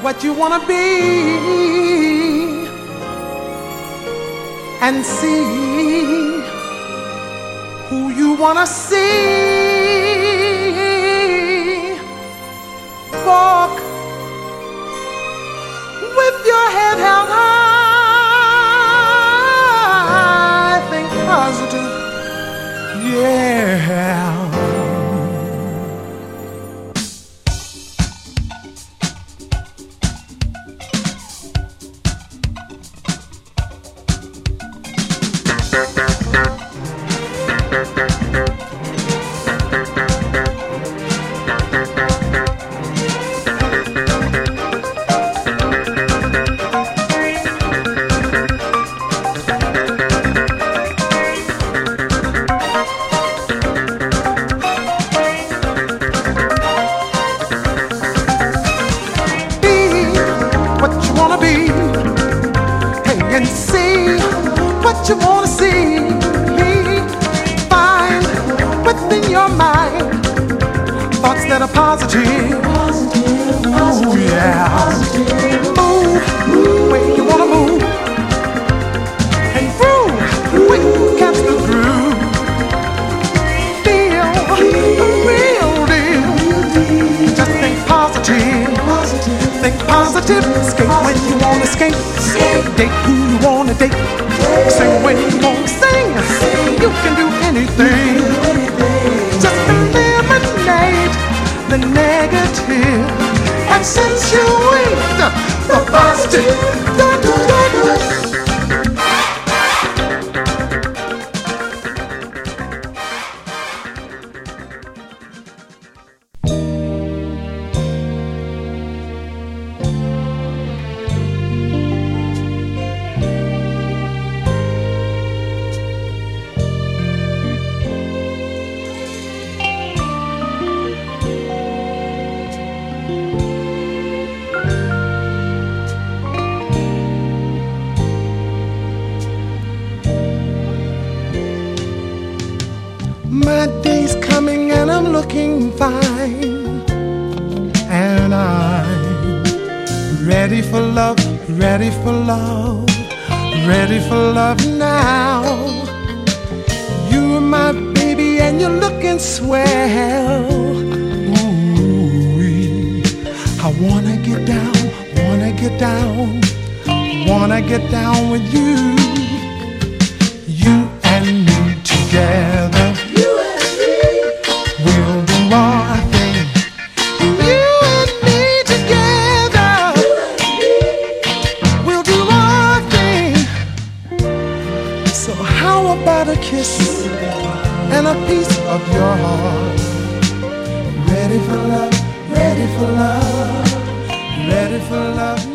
what you wanna be and see who you wanna see. Walk with your head held high. Think positive, yeah. You wanna see me find within your mind thoughts that are positive. Ooh, yeah. Move where you wanna move and groove where you catch the groove. Feel the real deal. Just think positive. Think positive. Escape when you wanna escape. Date who you wanna date. Sing when you wanna sing. You can do anything. Just eliminate the negative, accentuate the positive. My day's coming and I'm looking fine, and I'm ready for love, ready for love, ready for love now. You're my baby and you're looking swell. Ooh, I wanna get down, wanna get down, wanna get down with you. You and me together. So how about a kiss and a piece of your heart? Ready for love, ready for love, ready for love.